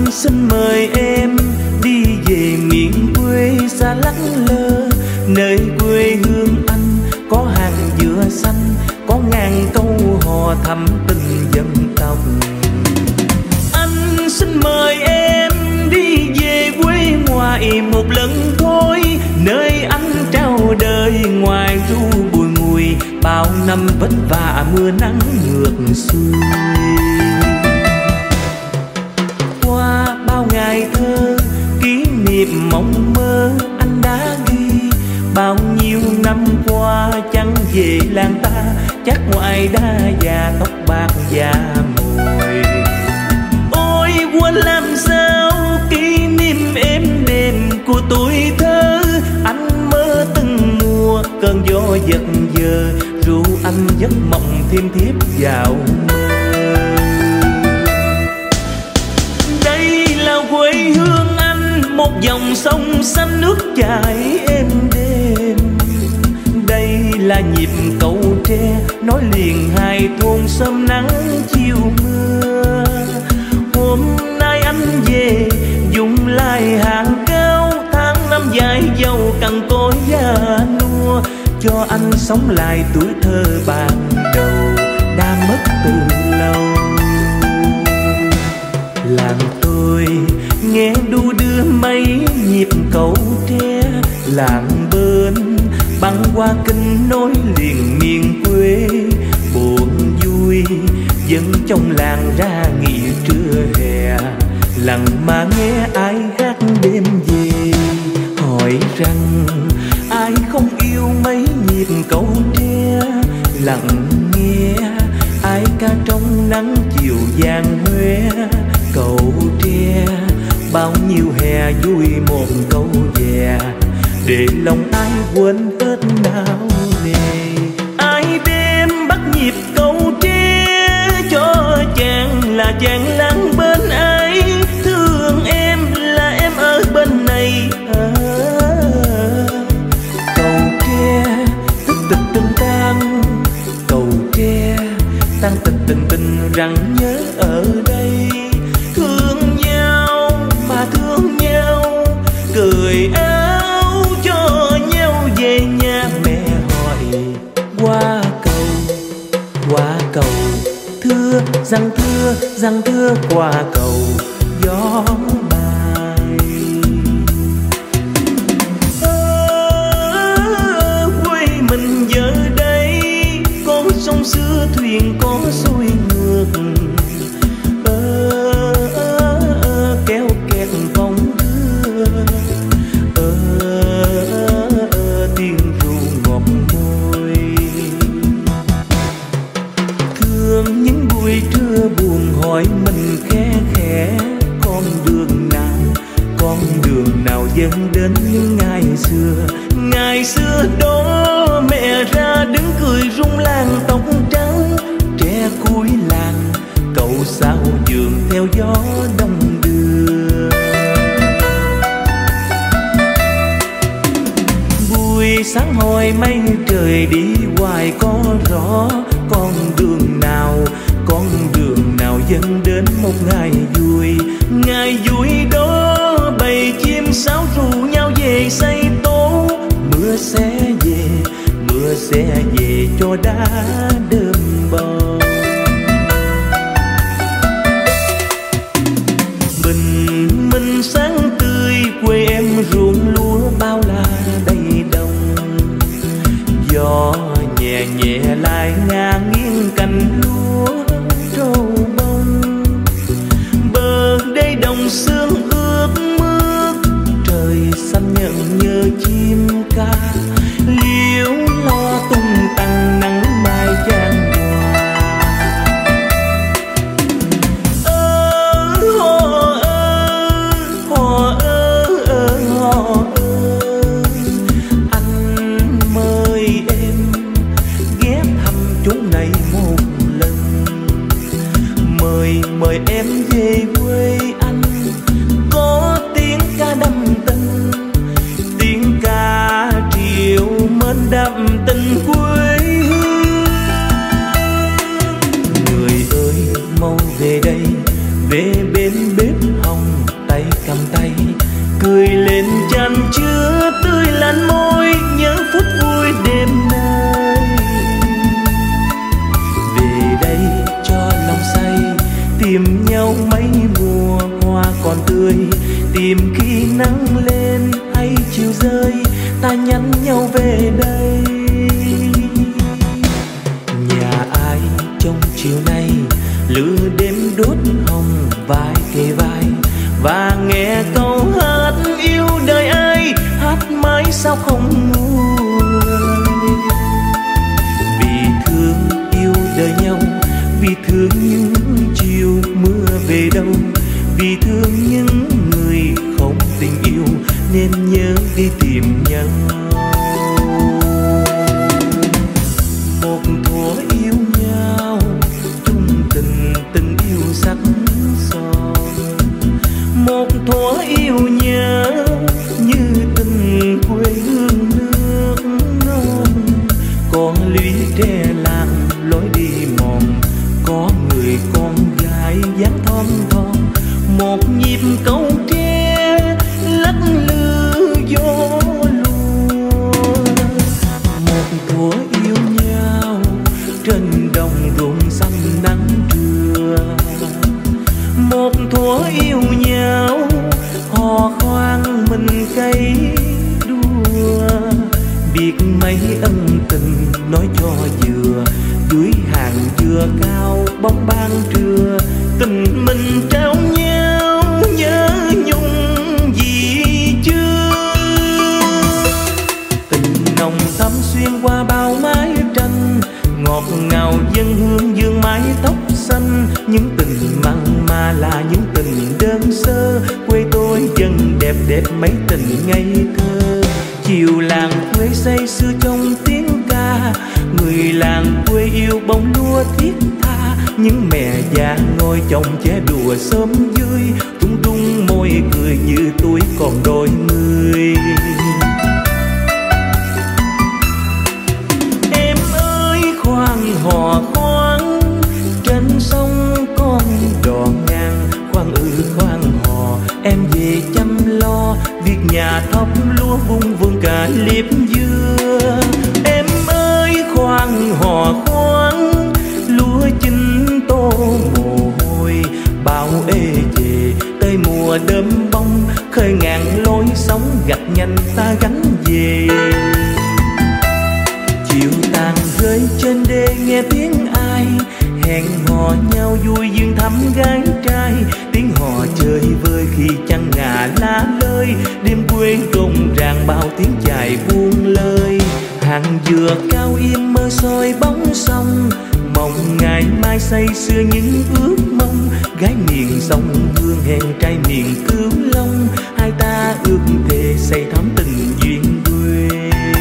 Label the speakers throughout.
Speaker 1: xin mời em đi về miền quê xa lắc lơ, nơi quê hương anh có hàng dừa xanh, có ngàn câu hò thắm tình dân tộc. Anh xin mời em đi về quê ngoại một lần thôi, nơi anh trao đời ngoài ru bùi ngùi, bao năm vất vả mưa nắng ngược xuôi. Qua bao ngày thơ kỷ niệm mộng mơ anh đã ghi, bao nhiêu năm qua chẳng về làng ta, chắc ngoại đã già tóc bạc già mồi. Ôi quên làm sao kỷ niệm êm đềm của tuổi thơ, anh mơ từng mùa cơn gió giật giờ, ru anh giấc mộng thêm thiếp vào mơ. Đây là quê hương anh, một dòng sông xanh nước chảy êm đềm. Đây là nhịp cầu tre nối liền hai thôn sớm nắng chiều mưa. Hôm nay anh về dùng lại hàng cao, tháng năm dài dầu cằn cỗi già nua, cho anh sống lại tuổi thơ ban đầu đã mất từ lâu. Làng tôi nghe đu đưa mấy nhịp cầu tre, làng bên băng qua kinh nối liền miền quê. Buồn vui dân trong làng ra nghỉ trưa hè, lặng mà nghe ai hát đêm về, hỏi rằng ai không yêu mấy nhịp cầu tre. Lặng nghe ai ca trong nắng chiều vàng hoe, cầu tre bao nhiêu hè vui một câu về, để lòng ai quên hết nào nề. Ai đêm bắt nhịp cầu tre cho chàng là chàng lắng bên ai, thương em là em ở bên này. Cầu tre tức tịch tình tan, cầu tre tan tịch tình tình rằng nhớ ở đây. Thương nhau mà thương nhau, cười áo cho nhau về nhà. Mẹ hỏi qua cầu thưa răng thưa qua cầu gió bay. Quê mình giờ đây con sông xưa thuyền có xuôi ngược, kéo kẹt vòng đưa, tiếng ru ngọt môi. Thương những buổi trưa buồn hỏi mình khe khẽ, con đường nào dẫn đến những ngày xưa đó. Mẹ ra đứng cười rung làng tóc trắng, tre cuối làng cậu sao giường theo gió đông đưa. Buổi sáng hồi mây trời đi hoài có rõ, con đường nào dẫn đến một ngày vui đó. Bầy chim sáo ru nhau về xây tố, mưa sẽ về cho đá đơm bầu. Bình minh sáng tươi quê em ruộng lúa bao la đầy đồng, gió nhẹ nhẹ lại ngả nghiêng cành lúa trâu bông. Bờ đây đồng sương ướt mướt, trời xanh nhận nhớ chim ca, liễu lo tung tăng nắng mai chan hòa. Anh mời em ghé thăm chốn này một lần, mời em về quê anh. Có tiếng ca đâm tình, tiếng ca triền cười lên chan chứa tươi lan môi, nhớ phút vui đêm nay. Về đây cho lòng say, tìm nhau mấy mùa hoa còn tươi, tìm khi nắng lên hay chiều rơi, ta nhắn nhau về đây. Nhà ai trong chiều nay, lửa đêm đốt hồng vai kề vai, và nghe câu hát yêu đời ai, hát mãi sao không nguôi. Vì thương yêu đời nhau, vì thương những chiều mưa về đâu, vì thương những người không tình yêu nên nhớ đi tìm nhau. Một thuở yêu nhau, chung tình tình yêu sắc son. Một thuở yêu nhớ như tình quê hương nước non. Con lũy tre làng lối đi mòn, có người con gái dáng thon thon. Một nhịp câu tre lắc lư gió lùa. Một thuở yêu nhau trên đồng ruộng xanh nắng trưa. Một thuở yêu nhau hò khoan mình cây đua. Biết mấy ân tình nói cho vừa, dưới hàng dừa cao bóng ban trưa. Tình mình trao nhau nhớ nhung gì chưa. Tình nồng thắm xuyên qua bao mái tranh, ngọt ngào dân hương dương mái tóc xanh. Những tình mặn mà là những tình đơn sơ, quê tôi dân đẹp đẹp mấy tình ngây thơ. Chiều làng quê say sưa trong tiếng ca, người làng quê yêu bông lúa thiết tha. Những mẹ già ngồi chồng che đùa sớm dưới, tung tung môi cười như tuổi còn đôi mươi. Em ơi khoan hò khoan, trên sông con đò ngang. Khoan hò em về chăm lo, việc nhà thóc lúa vung vườn cả liếp dưa. Em ơi khoan hò khoan, lúa chín tô mồ hôi. Bao ê chề tới mùa đơm bông, khơi ngàn lối sóng gặt nhanh ta gánh về. Chiều tàn rơi trên đê nghe tiếng ai, hẹn hò nhau vui duyên thắm gái trai. Tiếng hò chơi vơi khi trăng ngả lá lơi, đêm quê rộn ràng bao tiếng chài buông lơi. Hàng dừa cao im mơ soi bóng sông, mong ngày mai say sưa những ước mong. Gái miền sông Hương hẹn trai miền Cửu Long, hai ta ước thề say thắm tình duyên quê.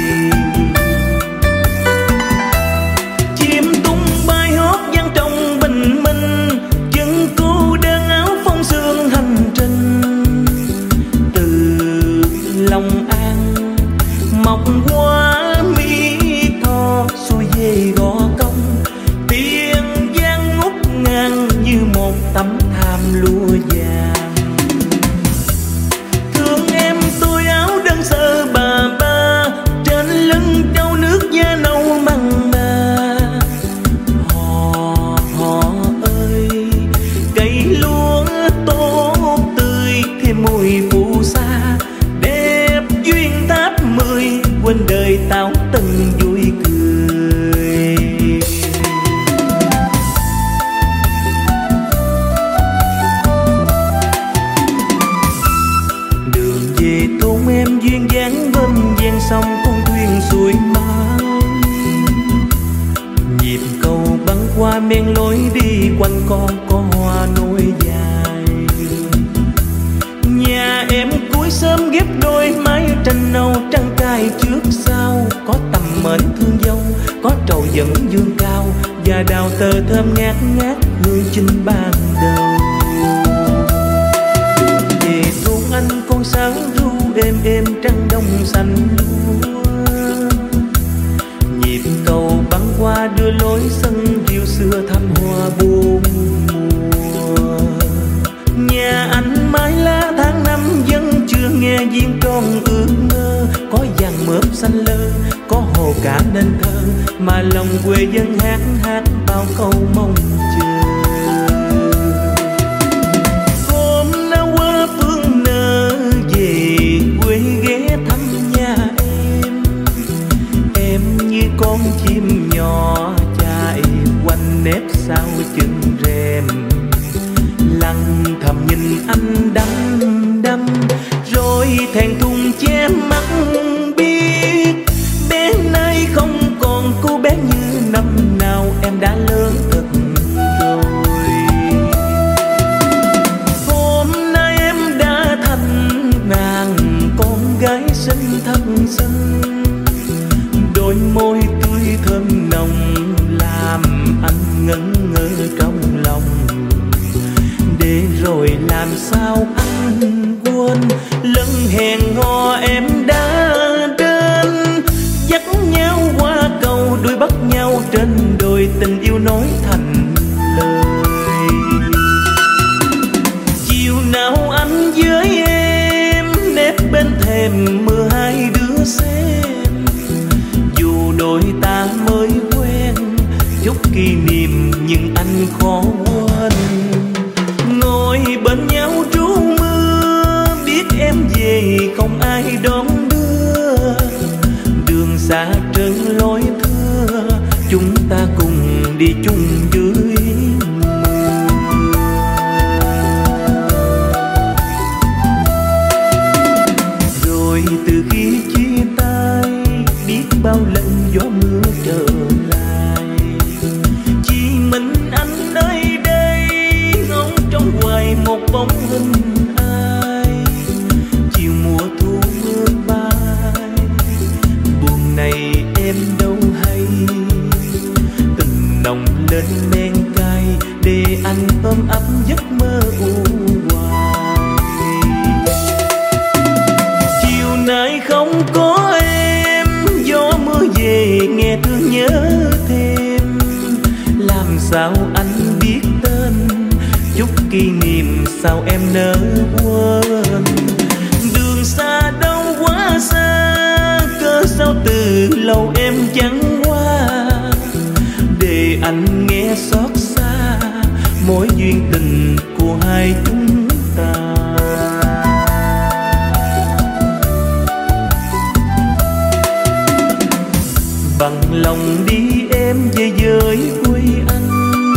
Speaker 1: Chim tung bay hót vang trong bình minh, chân cô đơn áo phong sương hành trình. Từ Long An mọc qua Mỹ Tho, xuôi về Gò Công. Tiền giang ngút ngang như một tấm thảm lụa vàng. Thương em tôi áo đơn sơ bà ba, trên lưng trâu nước da nâu mặn mà. Hò ơi cây lúa tốt tươi, thêm mùi phù sa đẹp duyên tháp 10. Quên đời tao từng vui cười. Đường về thôn em duyên dáng bên ven sông, con thuyền xuôi mãi. Nhịp cầu băng qua men lối đi quanh có hoa nối dài. Nhà em cuối sớm ghép đôi mái tranh nâu trăng cài trước sau. Có tầm mến thương dâu, có trầu dẫn dương cao, và đào tơ thơm ngát ngát hương chinh ban đầu. Đường về thôn anh con sáng ru êm êm trăng đông xanh lúa. Nhịp cầu băng qua đưa lối sân rêu xưa thăm hoa bốn mùa. Nhà anh mái lá tháng năm vẫn chưa nghe nghe viên tròn ước mơ, có vàng mướp xanh lơ, có hồ cả nên thơ, mà lòng quê dân hát hát bao câu mong chờ. Hôm nào qua phương nở về quê ghé thăm nhà em như con chim nhỏ chạy quanh nếp sau chân rèm, lặng thầm nhìn anh đăm đăm rồi thẹn thùng che mắt, biết bé nay không còn cô bé như năm nào, em đã lớn thật rồi. Hôm nay em đã thành nàng con gái xinh thật xinh, đôi môi tươi thơm nồng làm anh ngẩn ngơ trong lòng. Để rồi làm sao anh quên lần hẹn hò em đã đến, dắt nhau qua cầu đuổi bắt nhau trên đồi, tình yêu nói thành lời. Chiều nào anh với em nép bên thềm mưa hai đứa xem, dù đôi ta mới quen chút kỷ niệm nhưng anh khó quên. Ngồi bên nhau trú mưa biết em về không ai đón đưa, đường xa trơn lối thưa chúng ta cùng đi chung dưới mưa. Rồi từ khi chia tay biết bao lần gió mưa trở lại, chỉ mình anh nơi đây ngóng trong hoài một bóng hình ai. Chiều mùa thu mưa bay buồn này em đâu hay, tình nồng lên men cay để anh ôm ấp giấc mơ u hoài. Chiều nay không có em gió mưa về nghe thương nhớ thêm, làm sao anh biết tên chút kỷ niệm sao em nỡ quên. Đường xa đâu quá xa cớ sao từ lâu em chẳng qua, để anh nghe xót xa mối duyên tình của hai chúng ta. Bằng lòng đi em về với quê anh,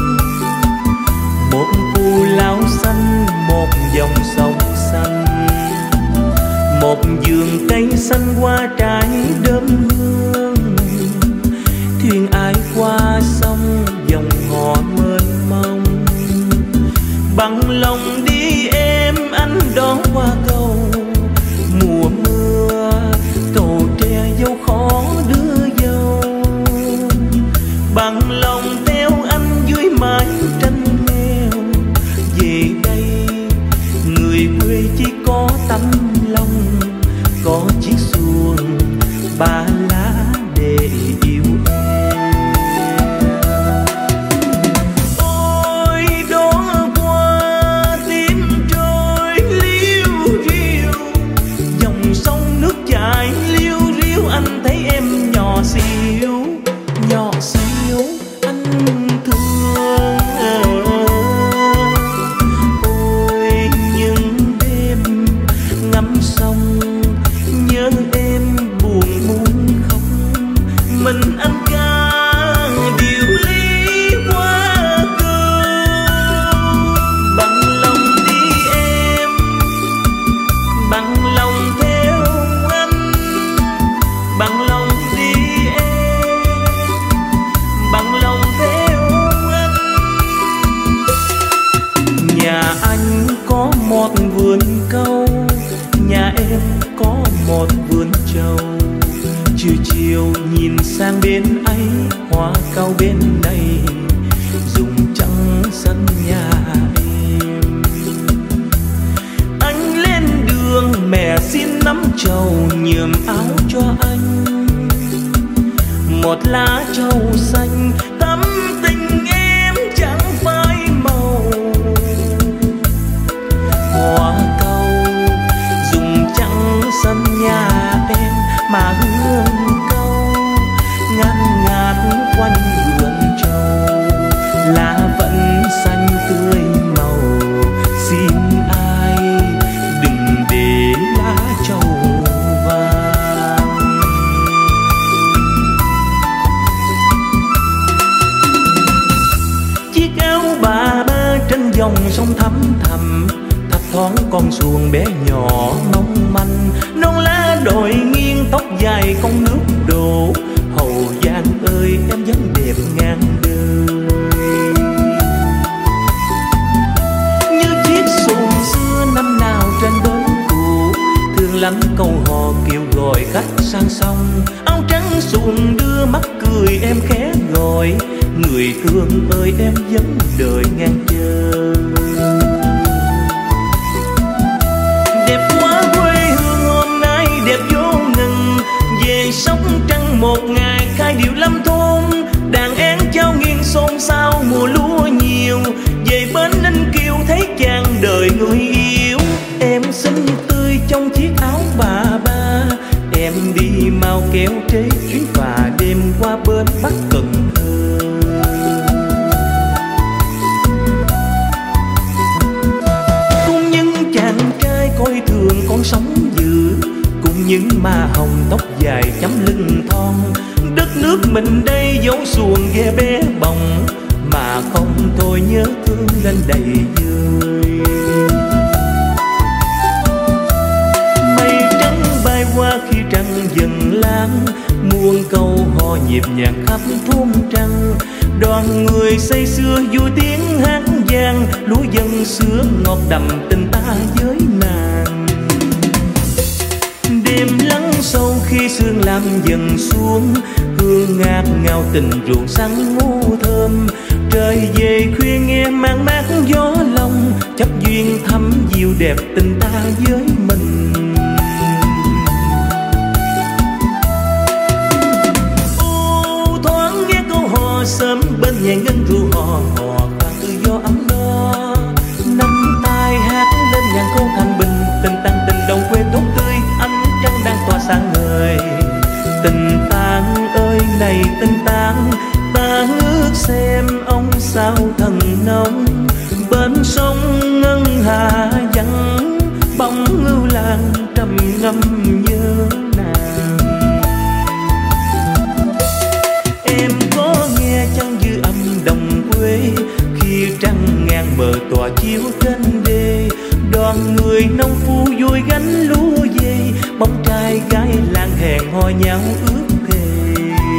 Speaker 1: một cù lao xanh một dòng sông xanh, một vườn cây xanh hoa trái đơm hương. Thuyền ai qua sông dòng họ mênh mông, bằng lòng đi em anh đón qua cầu mùa mưa, cầu tre dâu khó đưa dâu. Bằng lòng theo anh dưới mái tranh nghèo, về đây người quê chỉ có tấm lòng, có chiếc xuồng ba lá để yêu em. Ôi đó qua tim trôi liêu riêu, dòng sông nước chảy liêu riêu, anh thấy em nhỏ xíu anh thương. Ôi những đêm ngắm sông nhớ em buồn muốn khóc, mình anh ca điều ly qua câu. Bằng lòng đi em, bằng lòng theo anh, bằng lòng đi em, bằng lòng theo anh. Nhà anh có một vườn câu, nhà em có một vườn trầu. Chiều chiều nhìn sang bên ấy, hoa cau bên này rụng trắng sân nhà em. Anh lên đường mẹ xin nắm trầu nhường áo cho anh, một lá trầu xanh tắm tình em chẳng phai màu. Hoa cau rụng trắng mà hương câu ngát ngát quanh vườn trầu, lá vẫn xanh tươi màu. Xin ai đừng để lá trầu vàng. Chiếc áo bà ba trên dòng sông thăm thầm, thấp thoáng con xuồng bé nhỏ mong manh. Non lá đồi nghiêng tóc dài con nước đổ, Hậu Giang ơi em vẫn đẹp ngang đời. Như chiếc xuồng xưa năm nào trên bến cũ, thương lắm câu hò kêu gọi khách sang sông. Áo trắng xuồng đưa mắt cười em khẽ gọi, người thương ơi em vẫn đợi ngang chờ. Đẹp quá quê hương hôm nay đẹp vô ngần, về Sóc Trăng một ngày khai điệu lâm thôn. Đàn én trao nghiêng xôn xao mùa lúa nhiều, về bến Ninh Kiều thấy chàng đời người yêu. Em xinh tươi trong chiếc áo bà ba, em đi mau kéo trế chuyến phà đêm qua bên Bắc Cần Thơ. Cùng những chàng trai coi thường con sóng dữ, cùng những ma hồng tóc dài chấm lưng thon. Đất nước mình đây dấu xuồng ghe bé bồng, mà không thôi nhớ thương lên đầy vơi. Mây trắng bay qua khi trăng dần lãng, muôn câu hò nhịp nhàng khắp thôn trăng. Đoàn người say sưa vui tiếng hát vang, lúa dân xưa ngọt đậm tình ta với nàng. Đêm lắng sâu khi sương lam dần xuống, hương ngát ngào tình ruộng sắn ngô thơm. Trời về khuya nghe mang mát gió lòng, chấp duyên thắm dịu đẹp tình ta với mình. Ô thoáng nghe câu hò sớm bên nhà ngân ru hò hò khoan tự do ấm no. Nắm tay hát lên nhạc câu thành bình, tình tăng tình đồng quê tốt tươi, ánh trăng đang tỏa sáng ngời. Tình tang ơi này tình tang, ta ước xem ông sao thần nông. Bên sông ngân hà vắng, bóng ngưu lang trầm ngâm nhớ nàng. Em có nghe chăng dư âm đồng quê, khi trăng ngang bờ tỏa chiếu trên đê. Đoàn người nông phu vui gánh lúa về, bóng trai gái làng hẹn hò nhau ước thề.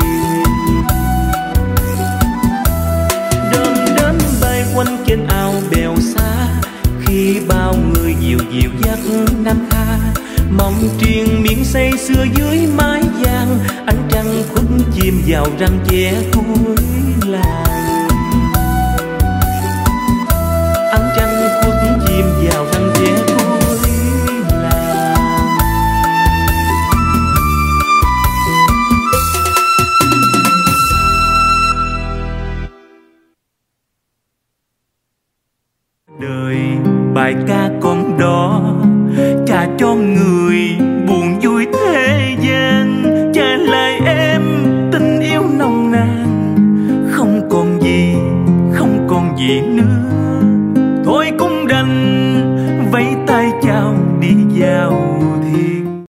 Speaker 1: Đom đến bay quanh trên ao bèo xa, khi bao người dịu dịu dắt nam kha. Mong triền miệng say sưa dưới mái vàng, ánh trăng khuất chìm vào răng che cuối làng. Ánh trăng khuất chìm vào răng che cuối làng. Đời bài ca con đó trả cho người buồn vui thế gian, trả lại em tình yêu nồng nàn. Không còn gì nữa